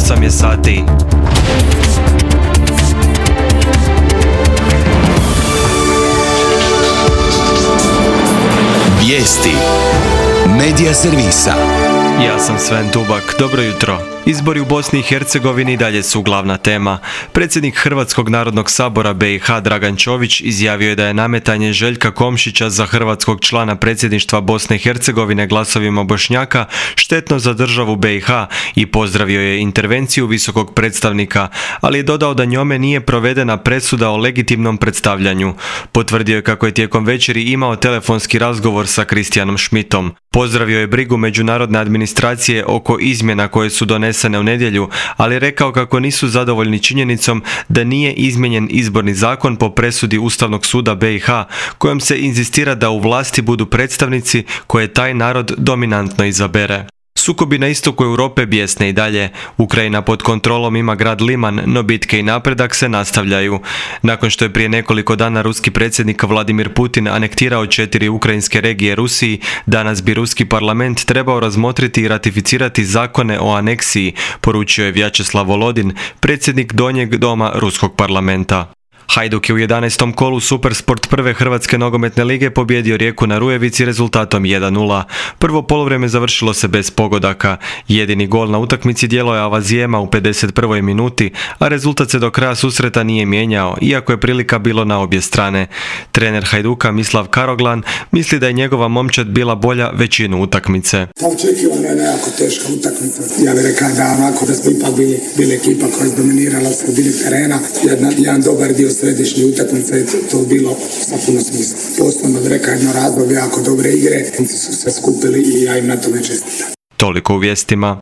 8 je sati. Vijesti Medija servisa. Ja sam Sven Tubak, dobro jutro. Izbori u Bosni i Hercegovini dalje su glavna tema. Predsjednik Hrvatskog narodnog sabora BiH Dragan Čović izjavio je da je nametanje Željka Komšića za hrvatskog člana predsjedništva Bosne i Hercegovine glasovima Bošnjaka štetno za državu BiH i pozdravio je intervenciju visokog predstavnika, ali je dodao da njome nije provedena presuda o legitimnom predstavljanju. Potvrdio je kako je tijekom večeri imao telefonski razgovor sa Kristijanom Šmitom. Pozdravio je brigu međunarodne administracije oko izmjena koje su donesene u nedjelju, ali rekao kako nisu zadovoljni činjenicom da nije izmijenjen izborni zakon po presudi Ustavnog suda BiH, kojom se inzistira da u vlasti budu predstavnici koje taj narod dominantno izabere. Sukobi na istoku Europe bijesne i dalje. Ukrajina pod kontrolom ima grad Liman, no bitke i napredak se nastavljaju. Nakon što je prije nekoliko dana ruski predsjednik Vladimir Putin anektirao 4 ukrajinske regije Rusiji, danas bi ruski parlament trebao razmotriti i ratificirati zakone o aneksiji, poručio je Vjačeslav Volodin, predsjednik donjeg doma ruskog parlamenta. Hajduk je u 11. kolu Supersport prve Hrvatske nogometne lige pobijedio Rijeku na Rujevici rezultatom 1:0. Prvo poluvrijeme završilo se bez pogodaka. Jedini gol na utakmici djelo je Avazijema u 51. minuti, a rezultat se do kraja susreta nije mijenjao, iako je prilika bilo na obje strane. Trener Hajduka Mislav Karoglan misli da je njegova momčad bila bolja većinu utakmice. Očekivano je jako teška utakmica. Ja bih rekao da onako da smo ipak bili ekipa koja je dominirala sredini terena. Jedan dobar dio središnje utakmice je to bilo sa puno smisla. Poslovno bih rekao jedno razdoblje jako dobre igre. Oni su se skupili i ja im na tome čestitam. Toliko u vijestima.